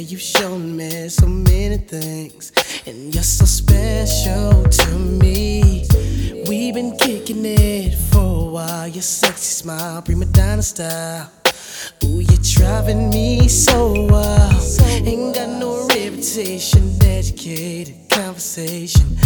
you've shown me so many things, and you're so special to me. We've been kicking it for a while. Your sexy smile, prima donna style. Ooh, you're driving me so wild. Ain't got no reputation, educated conversation.